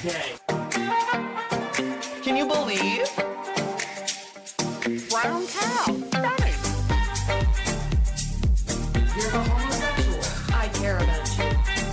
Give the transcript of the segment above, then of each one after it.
gay. Can you believe? Brown cow. Nice. You're a homosexual. I care about you.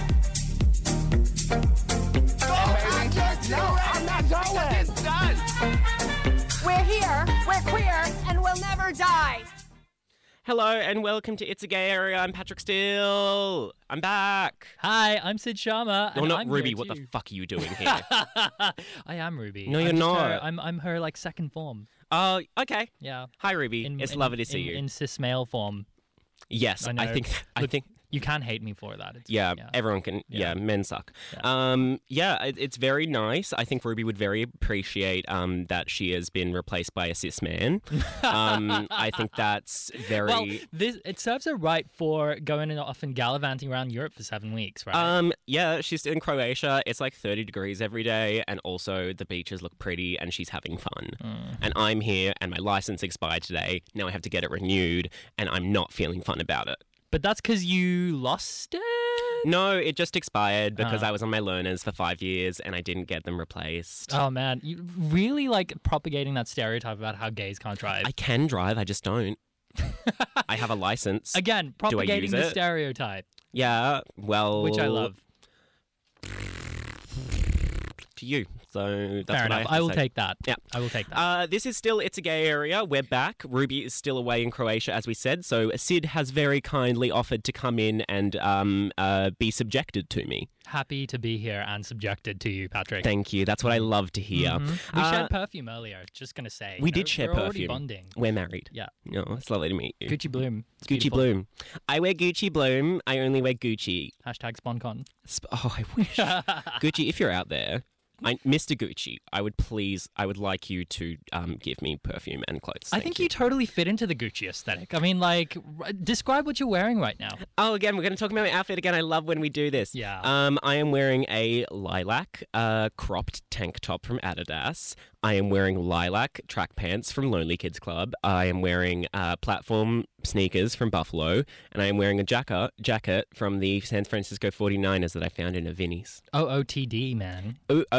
No, I'm not going. It's done. We're here, we're queer, and we'll never die. Hello and welcome to It's a Gay Area. I'm Patrick Steele. I'm back. Hi, I'm Sid Sharma. You're and not I'm Ruby. here What too. the fuck are you doing here? I am Ruby. No, you're I'm just not. Her, I'm her like second form. Oh, okay. Yeah. Hi, Ruby. It's lovely to see you. In cis male form. Yes, I know. I think. You can't hate me for that. Yeah, everyone can. Yeah, men suck. It's very nice. I think Ruby would very appreciate that she has been replaced by a cis man. I think that's very. Well, it serves her right for going off and gallivanting around Europe for 7 weeks, right? Yeah, she's in Croatia. It's like 30 degrees every day, and also the beaches look pretty, and she's having fun. And I'm here, and my license expired today. Now I have to get it renewed, and I'm not feeling fun about it. But that's because you lost it? No, it just expired because I was on my learners for 5 years and I didn't get them replaced. Oh, man. You really like propagating that stereotype about how gays can't drive. I can drive, I just don't. I have a license. Again, propagating the it? stereotype. Yeah, well... Which I love. To you. So that's Fair what enough. I I will have to say. take that. Yeah. I will take that. This is still It's a Gay Area. We're back. Ruby is still away in Croatia, as we said. So Sid has very kindly offered to come in and be subjected to me. Happy to be here and subjected to you, Patrick. Thank you. That's what I love to hear. We shared perfume earlier, just going to say. We did share we're already perfume. bonding. We're married. Yeah. No, it's lovely to meet you. Gucci Bloom. It's Gucci beautiful. Bloom. I wear Gucci Bloom. I only wear Gucci. Hashtag SponCon. Oh, I wish. Gucci, if you're out there, Mr. Gucci, I would like you to give me perfume and clothes. I think you totally fit into the Gucci aesthetic. I mean, like, describe what you're wearing right now. Oh, again, we're going to talk about my outfit again. I love when we do this. Yeah. I am wearing a lilac cropped tank top from Adidas. I am wearing lilac track pants from Lonely Kids Club. I am wearing platform sneakers from Buffalo. And I am wearing a jacket from the San Francisco 49ers that I found in a Vinnie's. OOTD, man.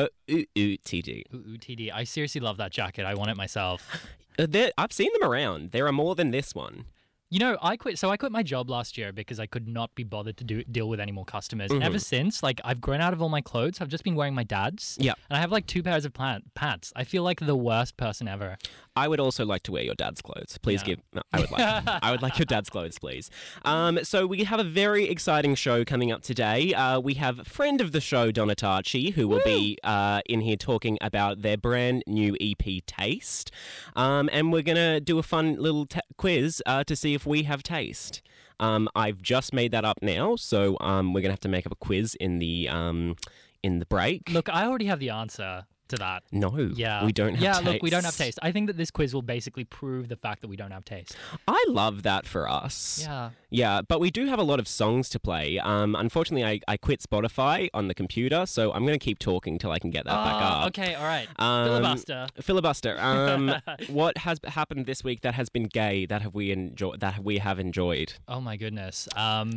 TD. OOTD. I seriously love that jacket. I want it myself. I've seen them around. There are more than this one. You know, I quit my job last year because I could not be bothered to deal with any more customers. And ever since, like, I've grown out of all my clothes. I've just been wearing my dad's. Yeah. And I have like 2 pairs of pants. I feel like the worst person ever. I would also like to wear your dad's clothes. Please Yeah. I would like your dad's clothes, please. So we have a very exciting show coming up today. We have a friend of the show, Donatachi, who will be in here talking about their brand new EP, Taste. And we're going to do a fun little quiz to see if we have taste. I've just made that up now, so we're going to have to make up a quiz in the break. Look, I already have the answer to that. No, Yeah. we don't have taste. Yeah, look, we don't have taste. I think that this quiz will basically prove the fact that we don't have taste. I love that for us. Yeah. Yeah, but we do have a lot of songs to play. Unfortunately, I quit Spotify on the computer, so I'm going to keep talking till I can get that back up. Okay, all right. Filibuster. Filibuster. What has happened this week that has been gay that we have enjoyed? Oh my goodness.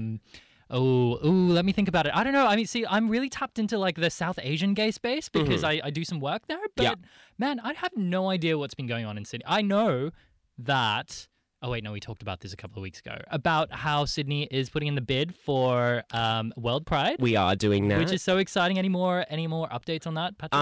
Let me think about it. I don't know. I mean, see, I'm really tapped into like the South Asian gay space because I do some work there. But Yeah. man, I have no idea what's been going on in Sydney. I know that. Oh wait, no, we talked about this a couple of weeks ago about how Sydney is putting in the bid for World Pride, We are doing that. which is so exciting. Any more updates on that, Patrick?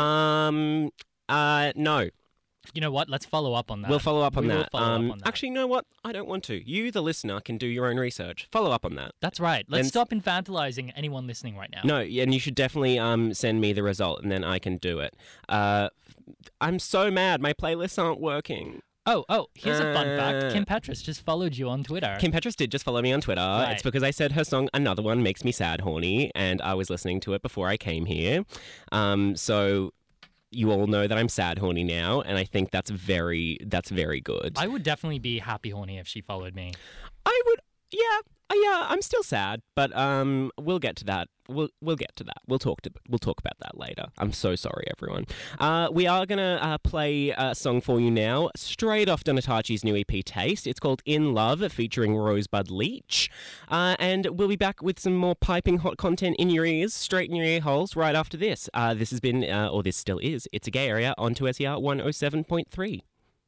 No. You know what? Let's follow up on that. We'll follow up on We will that. follow up on that. Actually, you know what? I don't want to. You, the listener, can do your own research. Follow up on that. That's right. Let's Then- stop infantilizing anyone listening right now. No, and you should definitely send me the result, and then I can do it. I'm so mad. My playlists aren't working. Oh, here's a fun fact. Kim Petras just followed you on Twitter. Kim Petras did just follow me on Twitter. Right. It's because I said her song "Another One" makes me sad, horny, and I was listening to it before I came here. So you all know that I'm sad, horny now, and I think that's very good. I would definitely be happy horny if she followed me. I would, yeah. Yeah, I'm still sad, but we'll get to that. We'll get to that. We'll talk about that later. I'm so sorry, everyone. We are gonna play a song for you now, straight off Donatachi's new EP Taste. It's called In Love, featuring Rosebud Leach, and we'll be back with some more piping hot content in your ears, straight in your ear holes, right after this. This has been, or this still is, It's a Gay Area on 2SER 107.3.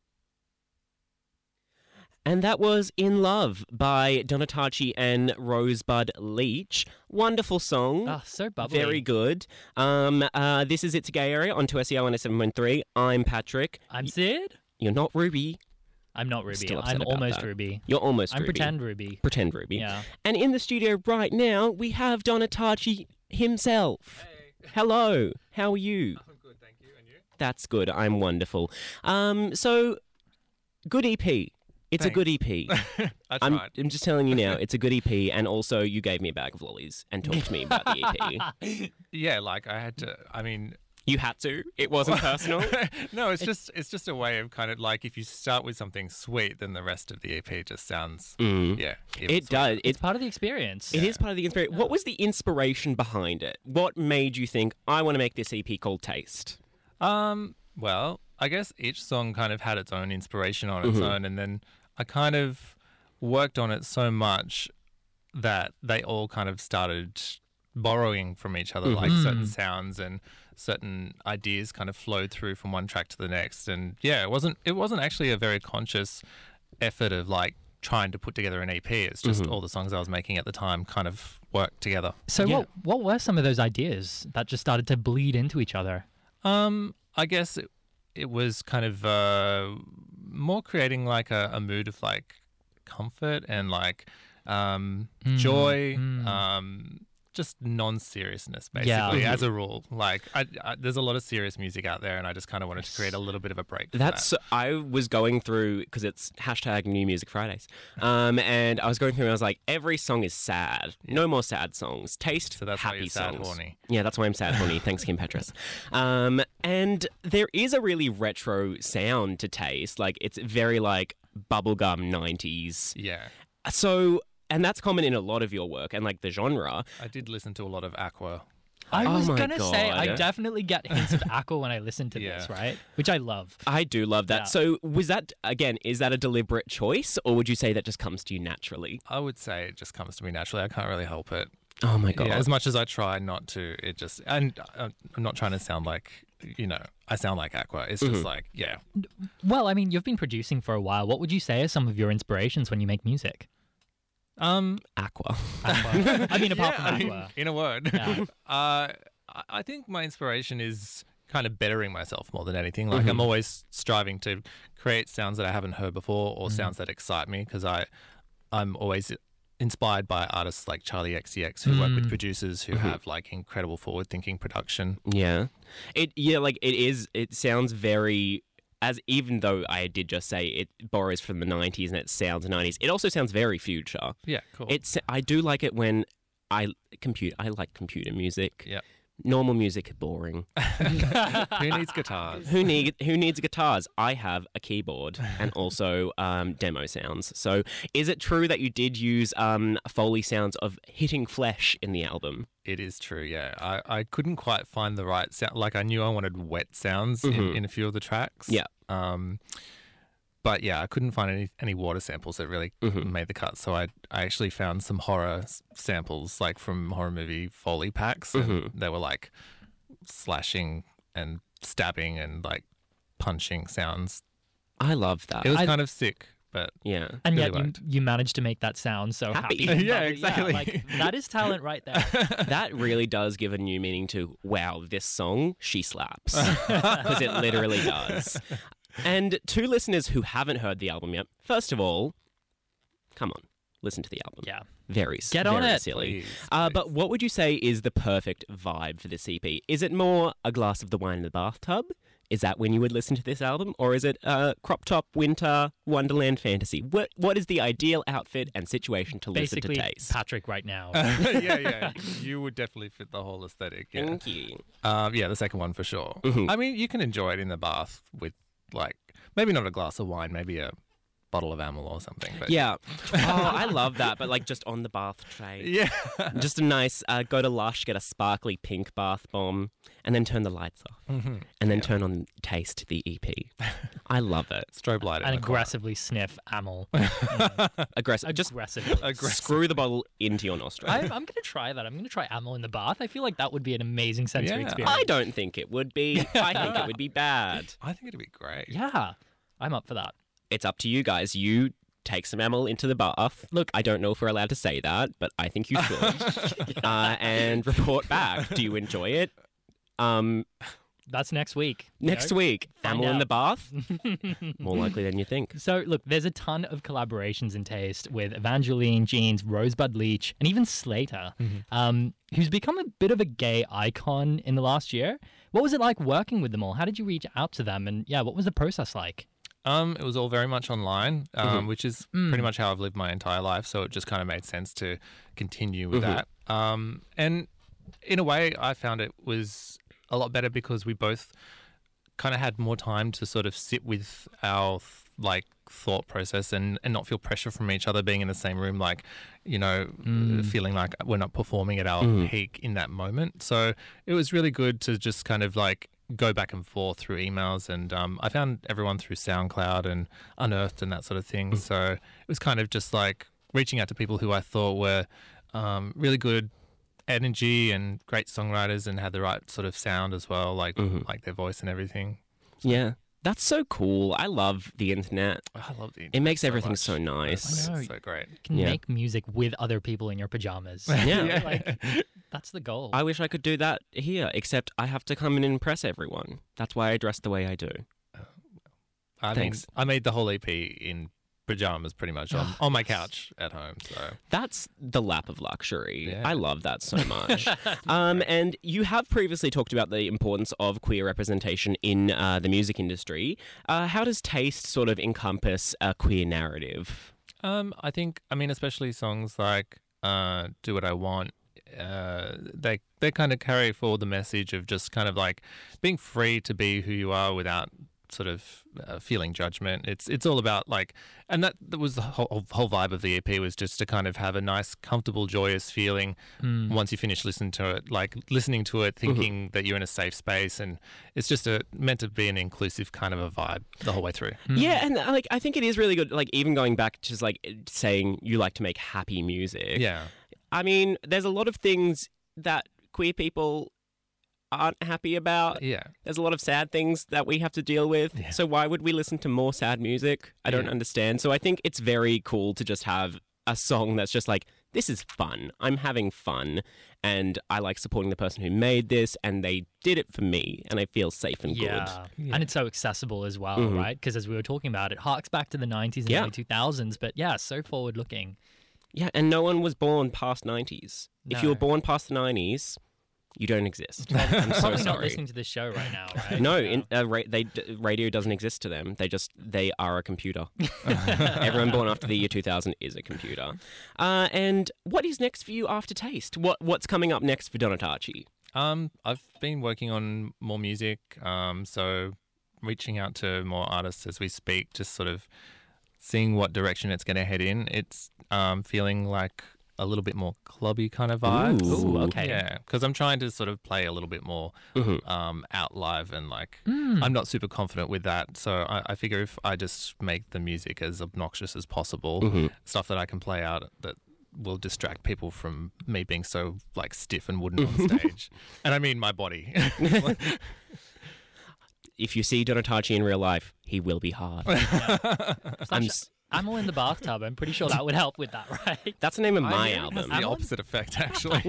And that was In Love by Donatachi and Rosebud Leach. Wonderful song. Oh, so bubbly. Very good. This is It's a Gay Area on 2SER 107.3. I'm Patrick. I'm Sid. You're not Ruby. I'm not Ruby. Still upset I'm about almost that. Ruby. You're almost I'm Ruby. pretend Ruby. Pretend Ruby. Yeah. And in the studio right now, we have Donatachi himself. Hey. Hello. How are you? I'm good, thank you. And you? That's good. I'm wonderful. So, good EP. It's a good EP. I I'm tried. just telling you now, it's a good EP, and also you gave me a bag of lollies and talked to me about the EP. Yeah, like I had to. I mean, You had to. It wasn't personal. no, it's just a way of kind of like if you start with something sweet, then the rest of the EP just sounds even It sweeter. does. It's part of the experience. It is part of the inspiration. What was the inspiration behind it? What made you think I want to make this EP called Taste? Well, I guess each song kind of had its own inspiration on its own, and then I kind of worked on it so much that they all kind of started borrowing from each other, like certain sounds and certain ideas kind of flowed through from one track to the next. And yeah, it wasn't actually a very conscious effort of like trying to put together an EP. It's just all the songs I was making at the time kind of worked together. So Yeah. what were some of those ideas that just started to bleed into each other? I guess it was kind of more creating like a mood of like comfort and like joy, just non-seriousness basically Yeah. as a rule. Like I there's a lot of serious music out there and I just kind of wanted to create a little bit of a break from That's I was going through because it's hashtag New Music Fridays, and I was going through and I was like, every song is sad. No more sad songs. Taste So that's why happy you're sad songs. horny. Yeah, that's why I'm sad horny. Thanks, Kim Petras. And there is a really retro sound to Taste. Like it's very like bubblegum 90s. Yeah. So, and that's common in a lot of your work and like the genre. I did listen to a lot of Aqua. I Oh was my gonna say I God. definitely get hints of Aqua when I listen to this, Yeah. right? Which I love. I do love that. Yeah. So, was that again? Is that a deliberate choice, or would you say that just comes to you naturally? I would say it just comes to me naturally. I can't really help it. Oh my god! Yeah, as much as I try not to, it just, and I'm not trying to sound like, I sound like Aqua. It's just like, yeah. Well, I mean, you've been producing for a while. What would you say are some of your inspirations when you make music? Aqua. Aqua. I mean, apart from Aqua. In a word. Yeah. I think my inspiration is kind of bettering myself more than anything. Like I'm always striving to create sounds that I haven't heard before or sounds that excite me because I'm always inspired by artists like Charlie XCX who work with producers who have like incredible forward-thinking production. Yeah. It sounds very. As even though I did just say it borrows from the 90s and it sounds 90s, it also sounds very future. Yeah, cool. I do like it when I like computer music. Yeah. Normal music boring. Who needs guitars? Who needs guitars? I have a keyboard and also demo sounds. So, is it true that you did use Foley sounds of hitting flesh in the album? It is true, yeah. I couldn't quite find the right sound. Like I knew I wanted wet sounds in a few of the tracks. Yeah. But yeah, I couldn't find any water samples that really made the cut. So I actually found some horror samples, like from horror movie Foley packs, and they were like slashing and stabbing and like punching sounds. I love that. It was kind of sick, but yeah. And really yet you, worked. you managed to make that sound so Happy. happy. and Yeah, bubbly. exactly. like, that is talent right there. That really does give a new meaning to, wow, this song, she slaps. Because it literally does. And to listeners who haven't heard the album yet, first of all, come on, listen to the album. Yeah. Very Get on very it. silly. Please, But what would you say is the perfect vibe for this EP? Is it more a glass of the wine in the bathtub? Is that when you would listen to this album? Or is it crop top, winter, Wonderland fantasy? What is the ideal outfit and situation to Basically, listen to Taste? Patrick right now. yeah. You would definitely fit the whole aesthetic. Yeah. Thank you. Yeah, the second one for sure. I mean, you can enjoy it in the bath with like maybe not a glass of wine, maybe a bottle of Amyl or something. But Yeah. Oh, I love that. But like just on the bath tray. yeah, Just a nice, go to Lush, get a sparkly pink bath bomb, and then turn the lights off. And then turn on Taste, the EP. I love it. strobe light in And the corner. aggressively sniff Amyl. Aggressive. Just Aggressively. screw the bottle into your nostril. I'm going to try that. I'm going to try Amyl in the bath. I feel like that would be an amazing sensory Yeah. experience. I don't think it would be. I think it would be bad. I think it'd be great. Yeah, I'm up for that. It's up to you guys. You take some Amyl into the bath. Look, I don't know if we're allowed to say that, but I think you should. And report back. Do you enjoy it? That's next week. Next week, Find Amyl in out. the bath? More likely than you think. So, look, there's a ton of collaborations in Taste with Evangeline, Jeans, Rosebud Leach, and even Slater, who's become a bit of a gay icon in the last year. What was it like working with them all? How did you reach out to them? And yeah, what was the process like? It was all very much online, which is pretty much how I've lived my entire life. So it just kind of made sense to continue with that. And in a way, I found it was a lot better because we both kind of had more time to sort of sit with our thought process and not feel pressure from each other being in the same room, like, feeling like we're not performing at our peak in that moment. So it was really good to just kind of like go back and forth through emails, and I found everyone through SoundCloud and Unearthed and that sort of thing. So it was kind of just like reaching out to people who I thought were really good energy and great songwriters and had the right sort of sound as well, like their voice and everything. Yeah. That's so cool. I love the internet. I love the internet. It makes so everything much. so nice. I know. It's so great. You can Yeah. make music with other people in your pajamas. Yeah. Like, that's the goal. I wish I could do that here, except I have to come in and impress everyone. That's why I dress the way I do. I Thanks. mean, I made the whole EP in pajamas pretty much on my couch at home. So That's the lap of luxury. Yeah. I love that so much. And you have previously talked about the importance of queer representation in the music industry. How does Taste sort of encompass a queer narrative? I think, especially songs like "Do What I Want," they kind of carry forward the message of just kind of like being free to be who you are without sort of feeling judgment. It's all about like, and that was the whole vibe of the EP, was just to kind of have a nice, comfortable, joyous feeling once you finish listening to it, thinking that you're in a safe space, and it's just meant to be an inclusive kind of a vibe the whole way through. Yeah, and like I think it is really good. Like even going back to just like saying you like to make happy music. Yeah. I mean, there's a lot of things that queer people aren't happy about. Yeah. There's a lot of sad things that we have to deal with. Yeah. So why would we listen to more sad music? I don't Yeah. understand. So I think it's very cool to just have a song that's just like, this is fun. I'm having fun. And I like supporting the person who made this, and they did it for me, and I feel safe and yeah. Yeah. And it's so accessible as well, Mhm. right? Because as we were talking about, it harks back to the 90s and Yeah. early 2000s, but yeah, so forward looking. good. Yeah, and no one was born past 90s. If you No. were born past the 90s, you don't exist. I'm so Probably not sorry. listening to this show right now, right? No, Yeah. radio doesn't exist to them. They are a computer. Everyone born after the year 2000 is a computer. And what is next for you after Taste? What's coming up next for Donatachi? I've been working on more music, so reaching out to more artists as we speak, just sort of seeing what direction it's going to head in. It's feeling like a little bit more clubby kind of vibes. Ooh, okay. Yeah, because I'm trying to sort of play a little bit more out live, and like I'm not super confident with that. So I figure if I just make the music as obnoxious as possible, stuff that I can play out that will distract people from me being so like stiff and wooden on stage. And I mean my body. If you see Donatachi in real life, he will be hard. I'm s- Amyl in the bathtub. I'm pretty sure that would help with that, right? That's the name of I my think it has album. the Amyl? opposite effect, actually.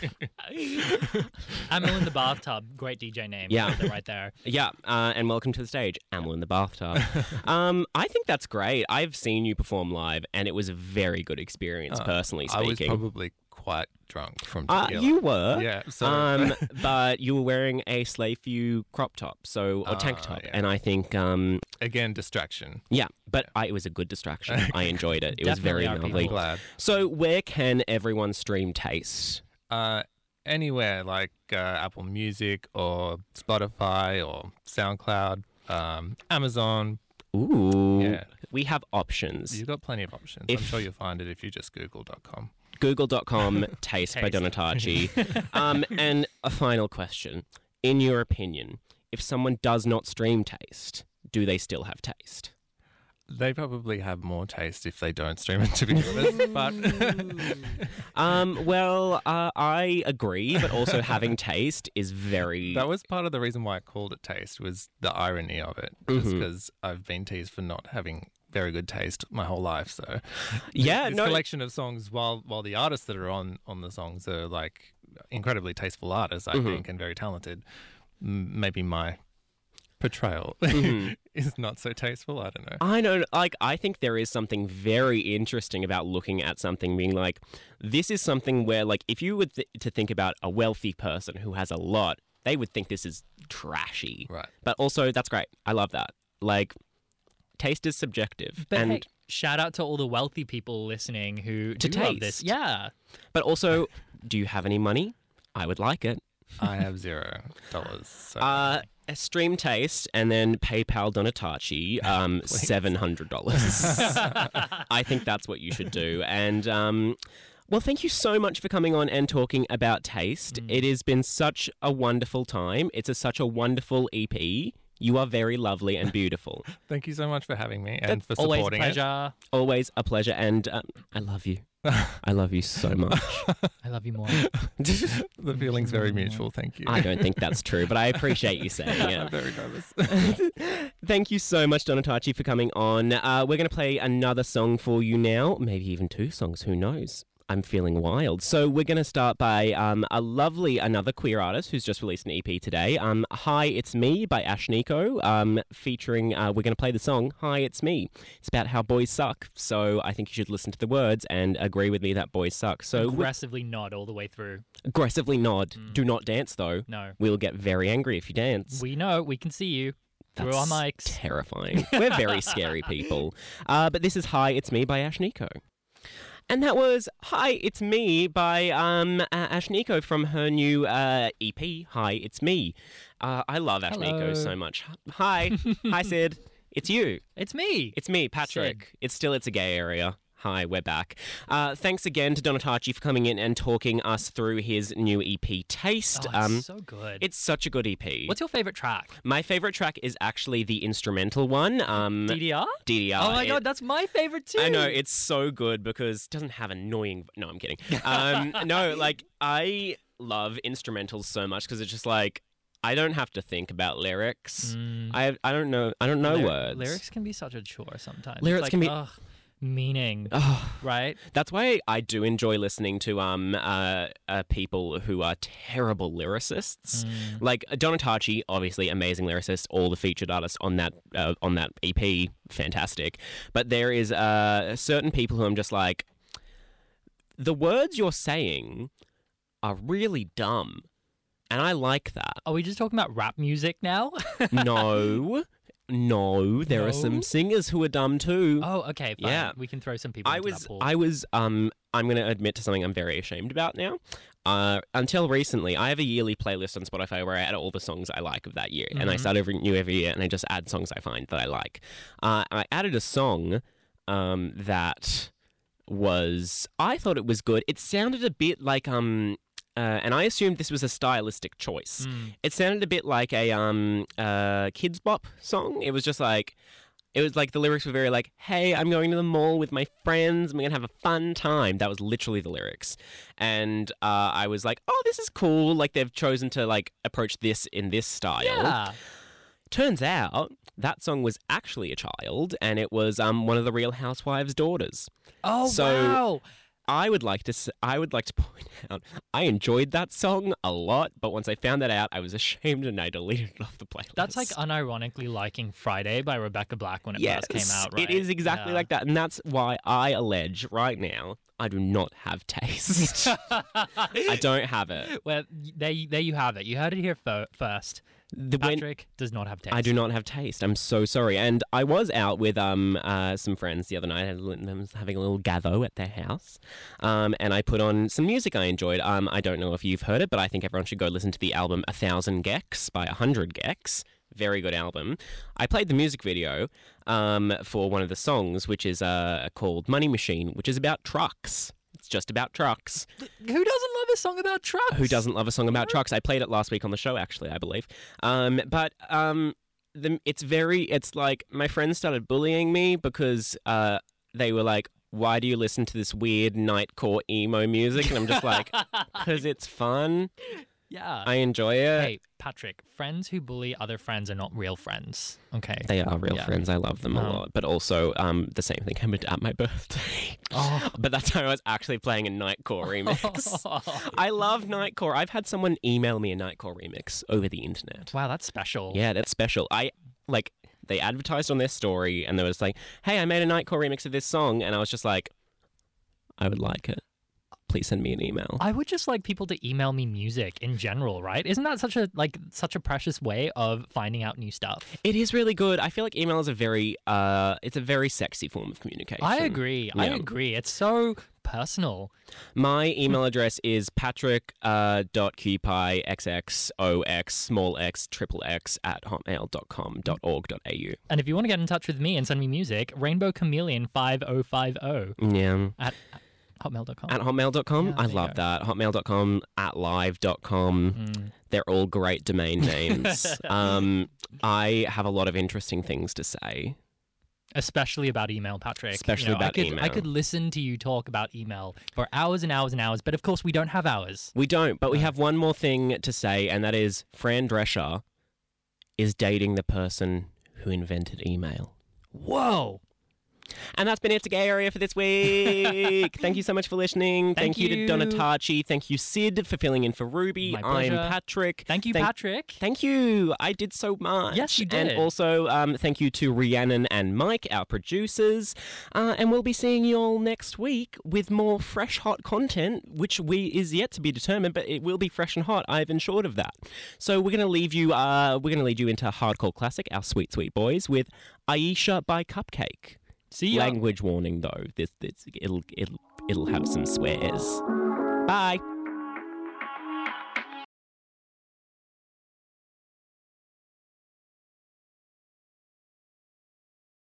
Amyl in the bathtub. Great DJ name. Yeah. Right there. Yeah, and welcome to the stage, Amyl in the bathtub. I think that's great. I've seen you perform live, and it was a very good experience, personally I was speaking. probably quite drunk from tequila. You were. Yeah, so But you were wearing a Slayview crop top, or tank top, yeah. and I think, again, distraction. yeah. But it was a good distraction. I enjoyed it. It was Definitely very our I'm lovely. people. glad. So, where can everyone stream Taste? Anywhere like Apple Music or Spotify or SoundCloud, Amazon, Ooh. Yeah. We have options. You've got plenty of options. If- I'm sure you'll find it if you just google.com. Google.com, Taste by Donatachi. And a final question. In your opinion, if someone does not stream Taste, do they still have taste? They probably have more taste if they don't stream it, to be honest. But I agree, but also having taste is very... that was part of the reason why I called it Taste, was the irony of it. Just because I've been teased for not having very good taste my whole life. So Yeah, this no... collection of songs, while the artists that are on the songs are like incredibly tasteful artists, I think, and very talented, maybe my portrayal is not so tasteful. I don't know. I know, like, I think there is something very interesting about looking at something being like, this is something where, like, if you were to think about a wealthy person who has a lot, they would think this is trashy. Right. But also, that's great. I love that. Like, taste is subjective. But and hey, shout out to all the wealthy people listening who To do love this. taste. Yeah. But also, do you have any money? I would like it. I have $0. So. Stream Taste and then PayPal Donatachi, $700. I think that's what you should do. And well, thank you so much for coming on and talking about Taste. It has been such a wonderful time. It's such a wonderful EP. You are very lovely and beautiful. Thank you so much for having me and for Always a supporting it. pleasure. Always a pleasure, and I love you. I love you so much. I love you more. The feeling's very mutual. Thank you. I don't think that's true, but I appreciate you saying I'm it. very nervous. Thank you so much, Donatachi, for coming on. We're going to play another song for you now, maybe even 2 songs, who knows? I'm feeling wild. So we're going to start by another queer artist who's just released an EP today. Hi, It's Me by Ash Nico, featuring, we're going to play the song, Hi, It's Me. It's about how boys suck. So I think you should listen to the words and agree with me that boys suck. So Aggressively nod all the way through. aggressively nod. Do not dance, though. No. We'll get very angry if you dance. We know. We can see you. Through our mics. Terrifying. We're very scary people. But this is Hi, It's Me by Ash Nico. And that was Hi, It's Me by Ash Nico from her new EP, Hi, It's Me. I love Ash Nico Hello. so much. Hi. Hi, Sid. It's you. It's me. It's me, Patrick. It's a gay area. Hi, we're back. Thanks again to Donatachi for coming in and talking us through his new EP, Taste. Oh, it's so good. It's such a good EP. What's your favorite track? My favorite track is actually the instrumental one. DDR? DDR. Oh my god, that's my favorite too. I know, it's so good because it doesn't have annoying... No, I'm kidding. No, like, I love instrumentals so much because it's just like, I don't have to think about lyrics. I don't know words. Lyrics can be such a chore sometimes. Lyrics It's can be- ugh, meaning, right? That's why I do enjoy listening to people who are terrible lyricists. Like Donatachi, obviously amazing lyricist, all the featured artists on that EP, fantastic. But there is certain people who I'm just like, the words you're saying are really dumb, and I like that. Are we just talking about rap music now? No, there are some No? singers who are dumb too. Oh, okay, fine. Yeah. We can throw some people into that pool. I'm going to admit to something I'm very ashamed about now. Until recently, I have a yearly playlist on Spotify where I add all the songs I like of that year. And I start new every year, and I just add songs I find that I like. I added a song that I thought it was good. It sounded a bit like, and I assumed this was a stylistic choice. It sounded a bit like a Kids Bop song. It was like the lyrics were very like, hey, I'm going to the mall with my friends. I'm going to have a fun time. That was literally the lyrics. And I was like, oh, this is cool. Like they've chosen to like approach this in this style. yeah. Turns out that song was actually a child, and it was one of the Real Housewives' daughters. Oh, So- wow. I would like to point out I enjoyed that song a lot, but once I found that out, I was ashamed and I deleted it off the playlist. That's like unironically liking Friday by Rebecca Black when it first came out, right? It is exactly Yeah. like that, and that's why I allege right now I do not have taste. I don't have it. Well, there you have it. You heard it here first. When- Patrick does not have taste. I do not have taste. I'm so sorry. And I was out with some friends the other night. I was having a little gather at their house, and I put on some music I enjoyed. I don't know if you've heard it, but I think everyone should go listen to the album 1,000 Gex by 100 Gex. very good album. I played the music video for one of the songs, which is called Money Machine, which is about trucks. It's just about trucks. Who doesn't love a song about trucks? Who doesn't love a song about trucks? I played it last week on the show, actually, I believe. It's like my friends started bullying me because they were like, why do you listen to this weird nightcore emo music? And I'm just like, because it's fun. Yeah. I enjoy it. Hey, Patrick, friends who bully other friends are not real friends. Okay. They are real Yeah. friends. I love them a lot. But also, the same thing happened at my birthday. Oh. But that's how I was actually playing a Nightcore remix. I love Nightcore. I've had someone email me a Nightcore remix over the internet. Wow, that's special. Yeah, that's special. They advertised on their story and they was like, hey, I made a Nightcore remix of this song. And I was just like, I would like it. Please send me an email. I would just like people to email me music in general, right? Isn't that such a precious way of finding out new stuff? It is really good. I feel like email is a very sexy form of communication. I agree. I agree. It's so personal. My email address is patrick.qpie@hotmail.com.org.au. And if you want to get in touch with me and send me music, Rainbow Chameleon 5050 Yeah. at hotmail.com. At hotmail.com? Yeah, I there you love go. that. Hotmail.com, at live.com. They're all great domain names. I have a lot of interesting things to say. Especially about email, Patrick. Especially about email. I could listen to you talk about email for hours and hours and hours, but of course we don't have hours. We don't, but we have one more thing to say, and that is Fran Drescher is dating the person who invented email. Whoa. And that's been It's a Gay Area for this week. Thank you so much for listening. Thank you to you. Donatachi. Thank you, Sid, for filling in for Ruby. My I'm pleasure. Patrick. Thank you, Patrick. Thank you. I did so much. Yes, you did. And also, thank you to Rhiannon and Mike, our producers. And we'll be seeing you all next week with more fresh, hot content, which is yet to be determined, but it will be fresh and hot. I've ensured of that. So we're going to leave you. We're going to lead you into Hardcore Classic, our sweet, sweet boys, with Aisha by Cupcake. See ya. Language warning, though. It'll have some swears. Bye.